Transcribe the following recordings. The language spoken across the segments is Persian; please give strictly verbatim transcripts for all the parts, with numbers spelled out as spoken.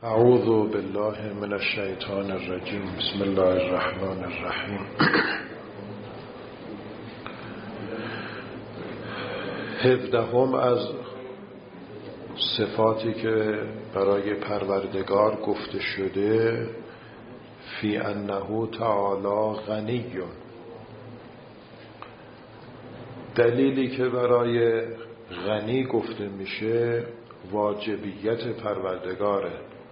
اعوذ بالله من الشیطان الرجیم. بسم الله الرحمن الرحیم. هفدهم از صفاتی که برای پروردگار گفته شده فی انه تعالی غنی. دلیلی که برای غنی گفته میشه واجبیت پروردگاره.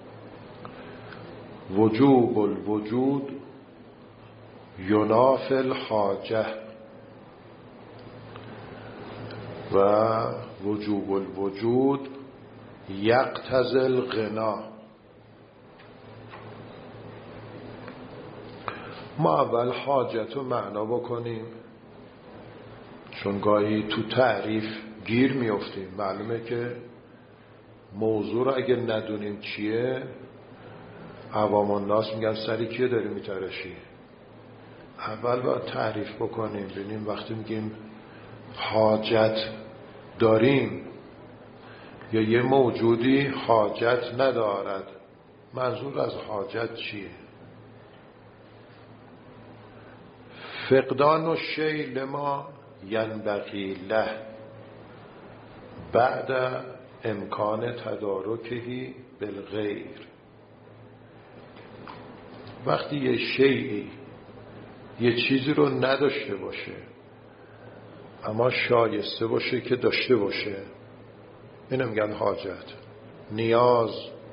وجوب الوجود ینافی الحاجه و وجوب الوجود یقتضی الغنا. ما اول حاجت رو معنا بکنیم، چون گاهی تو تعریف گیر میافتیم. معلومه که موضوع رو اگه ندونیم چیه، عوام الناس میگن سری کیه داری میترشی. اول باید تعریف بکنیم، ببینیم وقتی میگیم حاجت داریم یا یه موجودی حاجت ندارد، منظور از حاجت چیه؟ فقدان الشیء لما ینبغی له بعد امکان تدارکه بالغیر. وقتی یه شیئی یه چیزی رو نداشته باشه اما شایسته باشه که داشته باشه، اینو میگن حاجت. نیاز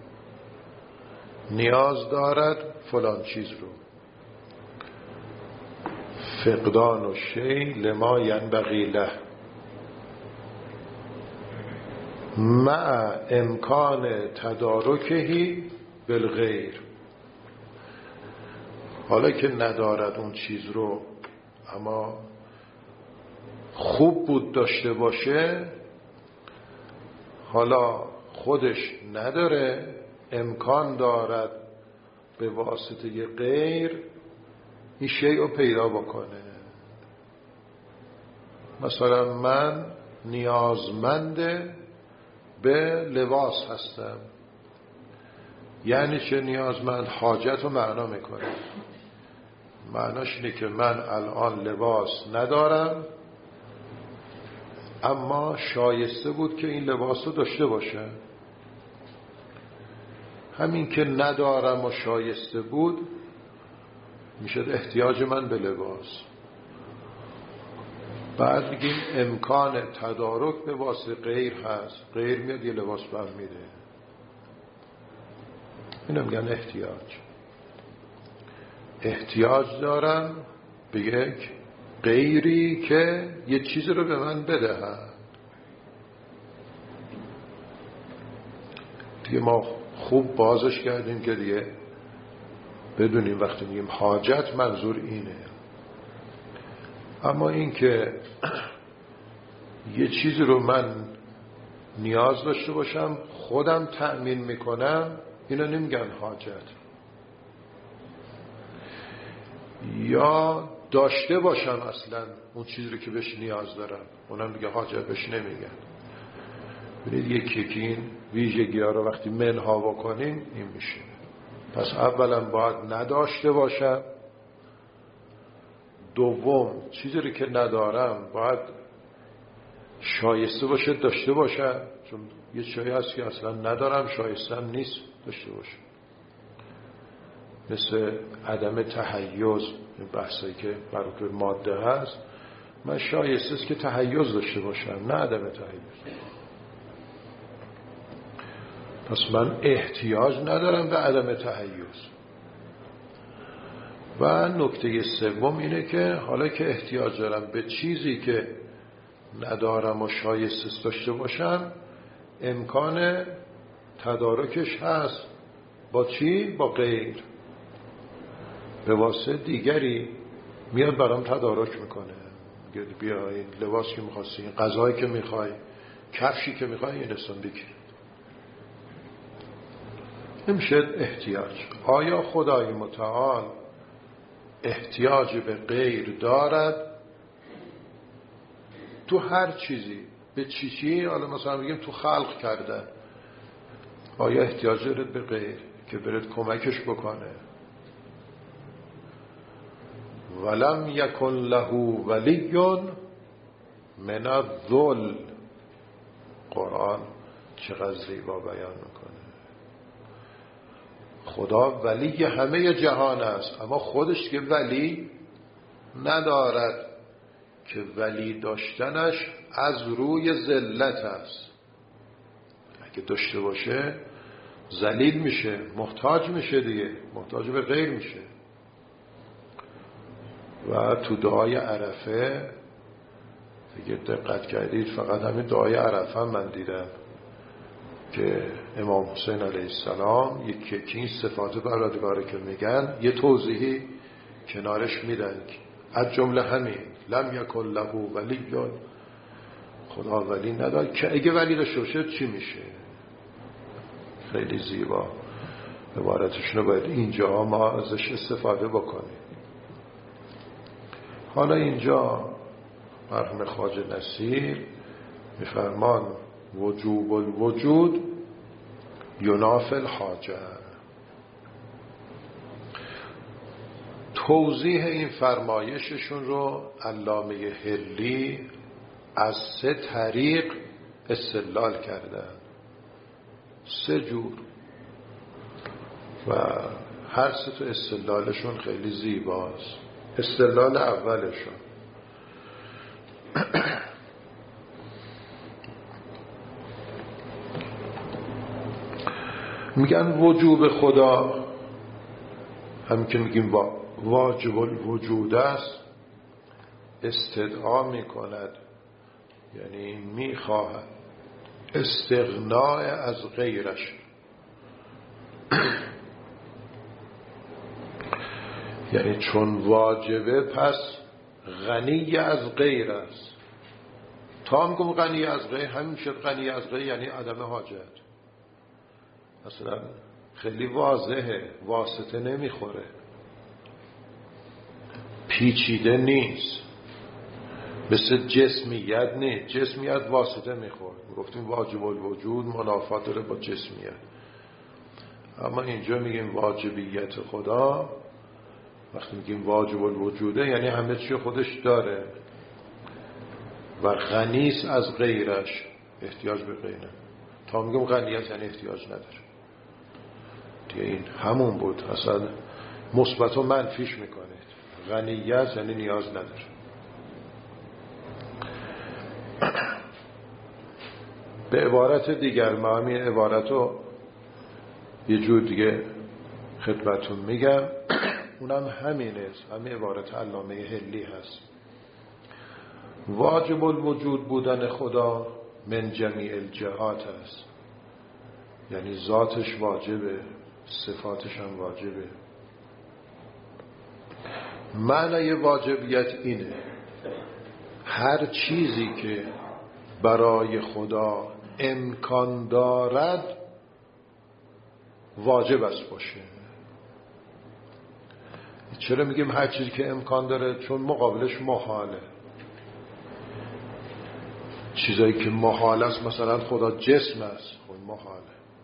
نیاز دارد فلان چیز رو. فقدان الشیء لما ینبغی له مع امکان تدارکه بالغیر. حالا که ندارد اون چیز رو اما خوب بود داشته باشه، حالا خودش نداره، امکان دارد به واسطه غیر این شیء رو پیدا بکنه. مثلا من نیازمند به لباس هستم. یعنی چه نیازمند؟ حاجت رو معنا میکنه. معناش اینه که من الان لباس ندارم اما شایسته بود که این لباس رو داشته باشه. همین که ندارم و شایسته بود میشد احتیاج من به لباس. بعد میگیم امکان تدارک به واسطه غیر هست. غیر میاد یه لباس بر میده، اینو میگن احتیاج. احتیاج دارم به یک غیری که یه چیزی رو به من بدهد. دیگه ما خوب بازش کردیم که دیگه بدونیم وقتی میگیم حاجت منظور اینه. اما این که یه چیزی رو من نیاز داشته باشم خودم تأمین میکنم، اینو نمیگن حاجت. یا داشته باشم اصلا اون چیزی رو که بهش نیاز دارم، اونم دیگه حاجت بهش نمیگن. ببینید یکی که این ویژگی ها رو وقتی منها بکنیم این میشه. پس اولا باید نداشته باشم، دوم چیزی رو که ندارم باید شایسته باشه داشته باشم، چون یه چیزی هست که اصلا ندارم شایسته نیست داشته باشه. مثل عدم تحیز، این بحثایی که برای ماده هست، من شایسته است که تحیز داشته باشم نه عدم تحیز. پس من احتیاج ندارم به عدم تحیز. و نکته سوم اینه که حالا که احتیاج دارم به چیزی که ندارم و شایسته داشته باشم، امکان تدارکش هست. با چی؟ با غیر. به واسطه دیگری میاد برام تدارک میکنه، میگه بیا این لباس که میخواستی، این غذایی که میخوای، کفشی که میخوای، این استان بگیر. نمیشه احتیاج. آیا خدای متعال احتیاج به غیر دارد؟ تو هر چیزی. به چی چی؟ حالا مثلا بگیم تو خلق کرده، آیا احتیاج دارد به غیر که برد کمکش بکنه؟ ولم یکن له ولی من الذل. قرآن چقدر زیبا بیان میکنه. خدا ولی همه جهان است، اما خودش که ولی ندارد، که ولی داشتنش از روی ذلت است. اگه داشته باشه ذلیل میشه، محتاج میشه دیگه، محتاج به غیر میشه. و تو دعای عرفه دیگه دقت کردید، فقط همین دعای عرفه من دیدم که امام حسین علیه السلام یکی که این صفات پروردگاره که میگن یه توضیحی کنارش میدن، از جمله همین لم یکن له ولی، خدا ولی نداره، که اگه ولی داشته باشه چی میشه؟ خیلی زیبا عبارتشون رو باید اینجا ما ازش استفاده بکنیم. حالا اینجا مرحوم خواجه نصیر میفرمان وجوب الوجود ینافی الحاجه. توضیح این فرمایششون رو علامه حلی از سه طریق استدلال کردن، سه جور، و هر سه تا استدلالشون خیلی زیباست. استدلال اولشون میگن وجوب خدا، همین که میگیم واجب الوجود است، استدعا میکند، یعنی میخواهد استغناء از غیرش. یعنی چون واجبه پس غنی از غیر است. تا میگم غنی از غیر، همین شد غنی از غیر یعنی عدم حاجت. مثلا خیلی واضحه، واسطه نمیخوره، پیچیده نیست، مثل جسمیت نیست. جسمیت واسطه میخوره، گفتیم واجب الوجود منافات داره با جسمیت. اما اینجا میگیم واجبیت خدا، وقتی میگیم واجب الوجوده یعنی همه چی خودش داره و غنیست از غیرش، احتیاج به غیره. تا میگم غنیت یعنی احتیاج نداره دیگه. این همون بود، اصلا مثبت و منفیش میکنید. غنیت یعنی نیاز نداره. به عبارت دیگر، ما همین عبارت رو یه جور دیگه خدمتون میگم، اونم همینه، همین عبارت علامه حلی هست. واجب الوجود بودن خدا من جمیع الجهات است، یعنی ذاتش واجبه، صفاتش هم واجبه. معنی واجبیت اینه هر چیزی که برای خدا امکان دارد واجب است باشه. چرا میگیم هر چیزی که امکان داره؟ چون مقابلش محاله. چیزایی که محال است، مثلا خدا جسم است، خود محاله.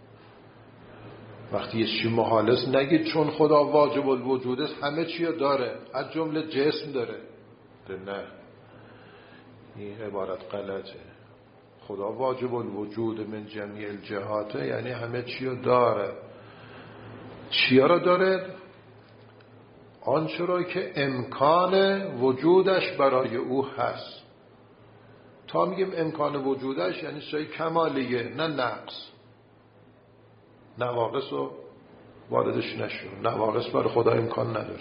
وقتی یه چیزی محال است نگید چون خدا واجب الوجود است همه چی رو داره، از جمله جسم داره. نه، این عبارت غلطه. خدا واجب الوجود من جمیع الجهات یعنی همه چی رو داره. چیا رو داره؟ آنچه را که امکان وجودش برای او هست. تا میگیم امکان وجودش یعنی چیزای کمالیه، نه نقص. نواقص رو واردش نشون، نواقص برای خدا امکان نداره.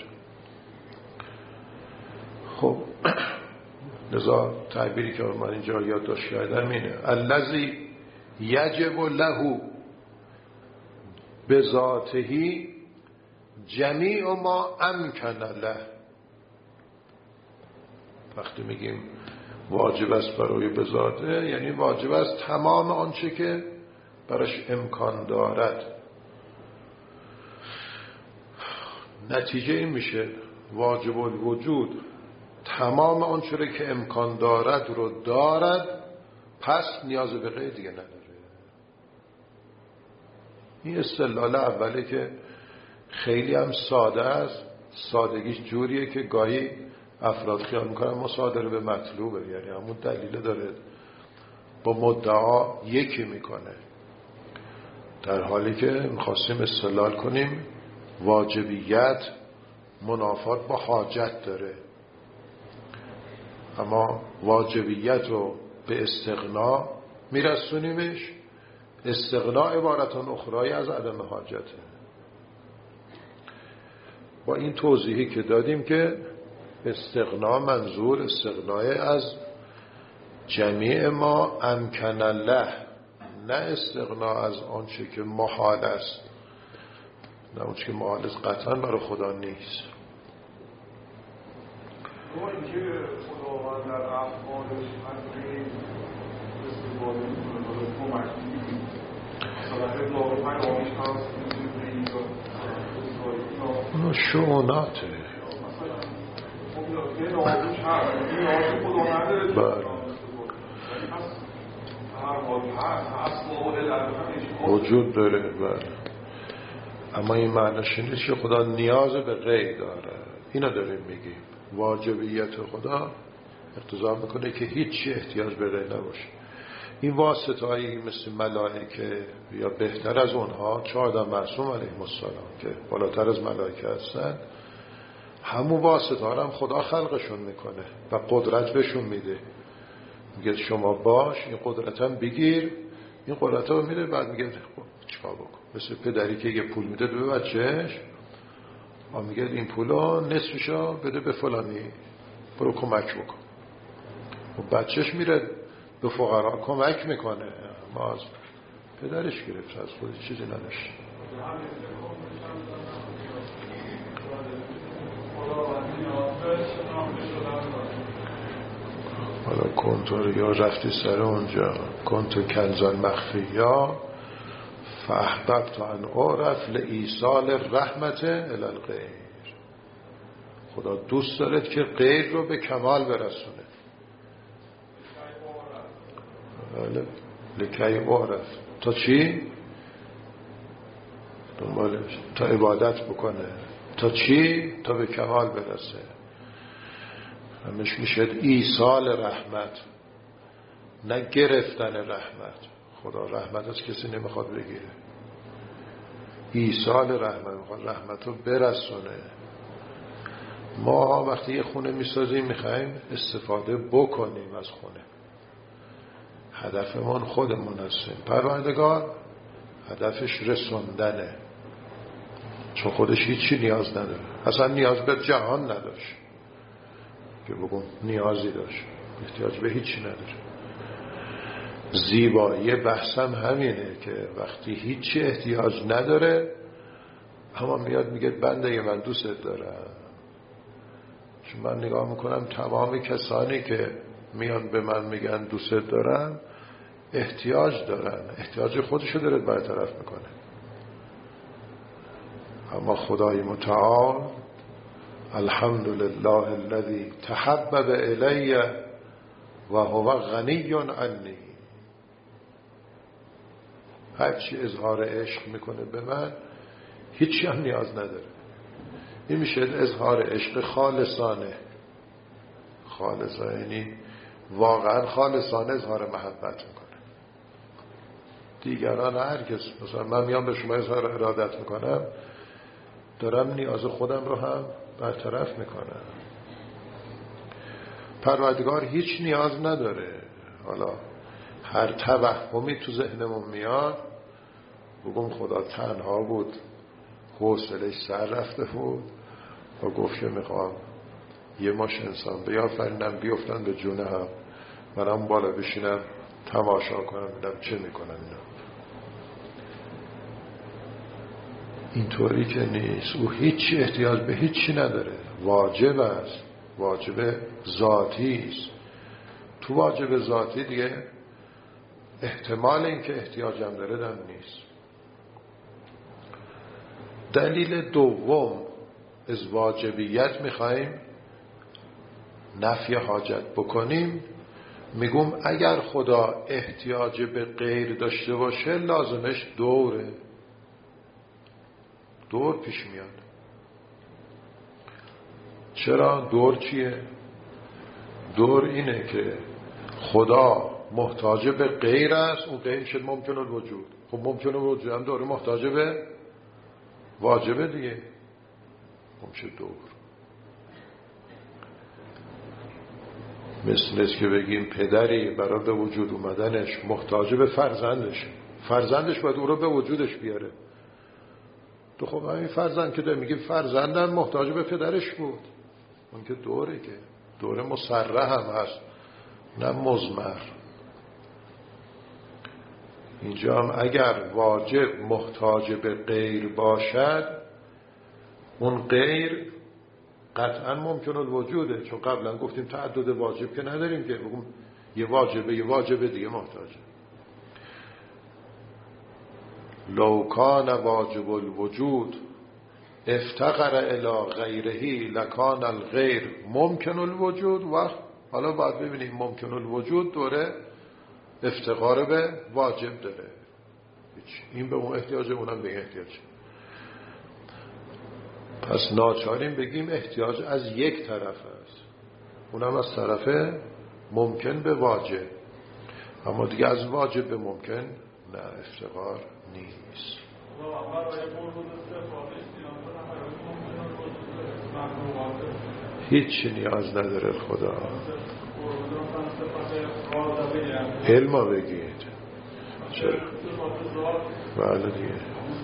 خب لذا تعبیری که من اینجا یادداشت کردم اینه الذی یجب له بذاته جمیع ما امکن له. وقتی میگیم واجب است برای بذاته یعنی واجب است تمام آنچه که براش امکان دارد. نتیجه این میشه واجب الوجود تمام آنچه که امکان دارد رو دارد، پس نیاز به غیر دیگه نداره. این استدلال اوله که خیلی هم ساده است. سادگیش جوریه که گاهی افراد خیال میکنن مصادره به مطلوبه، یعنی همون دلیل داره با مدعا یکی میکنه، در حالی که میخواستیم استدلال کنیم واجبیت منافات با حاجت داره. اما واجبیت رو به استغنا میرسونیمش، استغنا عبارتان اخرای از عدم حاجته. با این توضیحی که دادیم که استغنا منظور استغنای از جمیع ما امکن الله، نه استغنا از آنچه که محال است، نه آنچه که محال است قطعا برای خدا نیست. ما اینکه خداوند در افعالش از غیر استفاده میکنه برای کمک میکنه، مثلا ابلاغ پیامش هست اونو شعوناته، بله وجود داره، بله. اما این معنیش نیست که خدا نیاز به غیر داره. اینو داریم میگیم واجبیت خدا اقتضا میکنه که هیچی احتیاج به غیر نباشه. این واسطه هایی مثل ملائکه یا بهتر از اونها چه آدم معصوم علیهم السلام که بالاتر از ملائکه هستن، همون واسطه ها هم خدا خلقشون میکنه و قدرت بهشون میده. میگه شما باش این قدرت هم بگیر، این قدرت رو میده، بعد میگه چیکار بکن. مثل پدری که یه پول میده به بچهش و میگه این پولا نصفشو بده به فلانی، برو کمک بکن. و بچهش میره به فقرا کمک میکنه، ما از پدرش گرفت، از خودش چیزی نداشت. حالا کنتور یا رفتی سر اونجا کنتو کنزان مخفیا فاحببت ان اعرف لایصال رحمت الی الغیر. خدا دوست دارد که غیر رو به کمال برسونه. بله لکی اعرف تا چی؟ دنبالش تا عبادت بکنه. تا چی؟ تا به کمال برسه. همش میشه ایصال رحمت، نه گرفتن رحمت. خدا رحمت از کسی نمیخواد بگیره، ایصال رحمت میخواد رحمت رو برسونه. ما وقتی یه خونه میسازیم میخوایم استفاده بکنیم از خونه، هدفمون خودمون هستیم. پروردگار هدفش رسوندنه، چون خودش هیچی نیاز نداره، اصلا نیاز به جهان نداشت که بگم نیازی داشت، احتیاج به هیچی نداره. زیبایی بحثم همینه که وقتی هیچی احتیاج نداره اما میاد میگه بنده من دوست دارم. چون من نگاه میکنم تمام کسانی که میان به من میگن دوست دارم احتیاج دارن، احتیاج خودشو داره برطرف میکنه. اما خدای متعال الحمدلله الذی تحبب الی و هو غنی عنی، هرچی اظهار عشق میکنه به من هیچی هم نیاز نداره. این میشه اظهار عشق خالصانه. خالصانه یعنی واقعا خالصانه اظهار محبت میکنه. دیگران هرگز، مثلا من میام به شما اظهار ارادت میکنم، دارم نیاز خودم رو هم برطرف میکنم. پروردگار هیچ نیاز نداره. حالا هر توهمی تو ذهنمون میاد بگم خدا تنها بود، حوصله‌اش سر رفته بود و گفت که میخوام یه ماش انسان بیافرینم بیفتن به جون هم، منم بالا بشینم تماشا کنم ببینم چه میکنن اینا. اینطوری که نیست. او هیچی احتیاج به هیچی نداره. واجب است، واجب ذاتی است. تو واجب ذاتی دیگه احتمال اینکه احتیاجم داره دم نیست. دلیل دوم از واجبیت میخوایم نفی حاجت بکنیم. میگم اگر خدا احتیاج به غیر داشته باشه لازمش دوره. دور پیش میاد. چرا؟ دور چیه؟ دور اینه که خدا محتاج به غیر است، اون غیر شد ممکن الوجود. خب ممکن الوجود هم داره محتاج به واجبه دیگه، ممکن دور. مثل است که بگیم پدری برای به وجود اومدنش محتاج به فرزندش، فرزندش باید او رو به وجودش بیاره. تو خب همین فرزند که داره میگه فرزندم محتاج به پدرش بود، اون که دوره، که دوره مصرح هم هست نه مضمر. اینجا هم اگر واجب محتاج به غیر باشد، اون غیر قطعا ممکن الوجوده، چون قبلا گفتیم تعدد واجب که نداریم که بگم یه واجبه یه واجبه دیگه محتاجه. لو کان واجب الوجود افتقر الی غیرهی لکان الغیر ممکن الوجود. وقت حالا باید ببینیم ممکن الوجود دوره افتقار به واجب داره، این به اون احتیاجه، اونم به این احتیاجه. پس ناچاریم بگیم احتیاج از یک طرف است، اونم از طرف ممکن به واجب، اما دیگه از واجب به ممکن نه، افتقار نیست. هیچ نیاز نداره خدا. علما بگید چرا؟ بله دیگه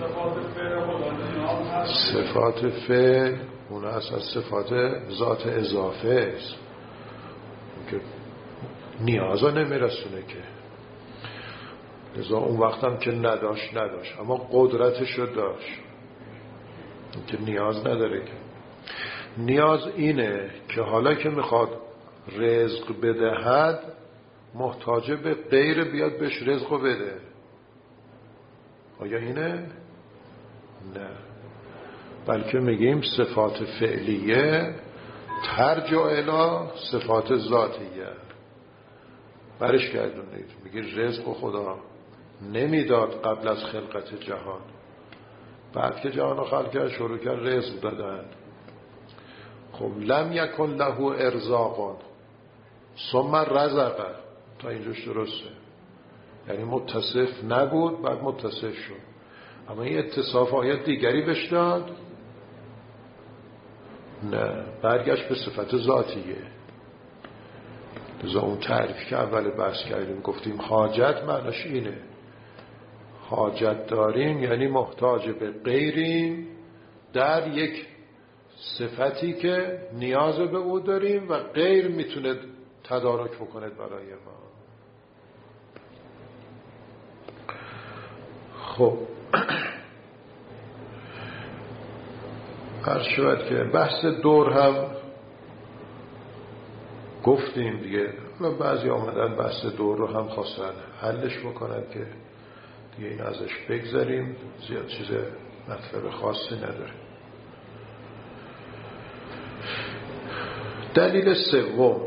صفات فعل اون هست از صفات ذات اضافه است که نیازا نمیرسونه که، لذا اون وقت هم که نداشت نداشت اما قدرتشو داشت که نیاز نداره. که نیاز اینه که حالا که میخواد رزق بدهد محتاج به غیر بیاد بهش رزقو بده. آیا اینه؟ نه، بلکه میگیم صفات فعلیه ترجع الی صفات ذاتیه، برش گردونید. میگه رزق خدا نمیداد قبل از خلقت جهان، بعد که جهان رو خلق کرد شروع کرد رزق دادن. خب لم یکن له ارزاقون ثم رزق، تا اینجاش درسته، یعنی متصف نبود بعد متصف شد، اما این اتصاف آیت دیگری بهش داد؟ نه، برگشت به صفت ذاتیه. لذا اون تعریف که اول بحث کردیم گفتیم حاجت معناش اینه، حاجت داریم یعنی محتاج به غیریم در یک صفتی که نیاز به او داریم و غیر میتونه تدارک بکنه برای ما. خب عرض شود که بحث دور هم گفتیم دیگه، بعضی آمدن بحث دور رو هم خواستن حلش بکنن که دیگه این ازش بگذاریم، زیاد چیز مطلب خاصی نداره. دلیل سوم،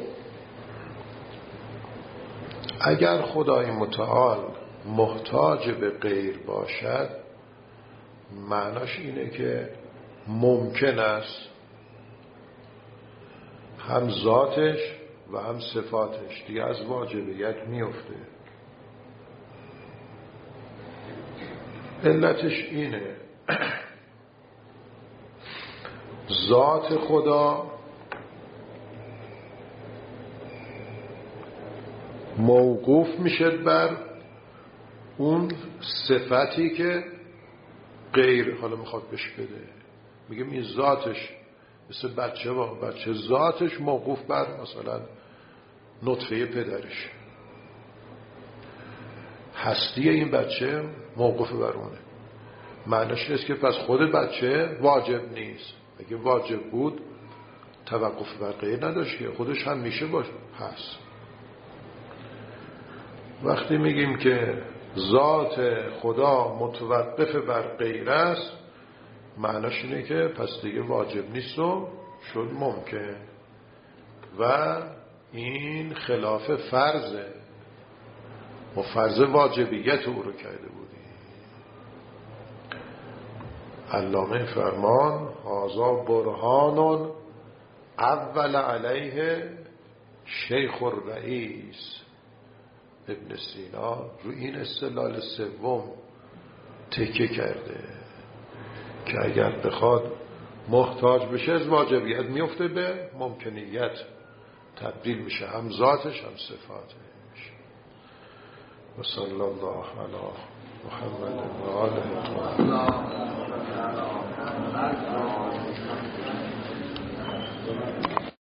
اگر خدای متعال محتاج به غیر باشد معناش اینه که ممکن است هم ذاتش و هم صفاتش دیگه از واجبیت میفته. علتش اینه ذات خدا موقوف میشه بر اون صفتی که غیر حالا میخواد بهش بده. میگم این ذاتش مثل بچه با بچه ذاتش موقوف بر مثلا نطفه پدرش، هستی این بچه موقوف بر اونه. معنیش نیست که پس خود بچه واجب نیست، اگه واجب بود توقف بر غیر نداشت که خودش هم میشه باشه هست. وقتی میگیم که ذات خدا متوقف بر غیر است معنیش اینه که پس دیگه واجب نیست و شد ممکن، و این خلاف فرضه، و فرض واجبیت او رو کرده بودیم. علامه فرمان هذا برهان اول علیه شیخ الرئیس ابن سینا رو این استدلال سوم تکیه کرده که اگر بخواد محتاج بشه از واجبیت میفته به ممکنیت، تبدیل میشه هم ذاتش هم صفاتش. و صلی الله علی محمد و آله.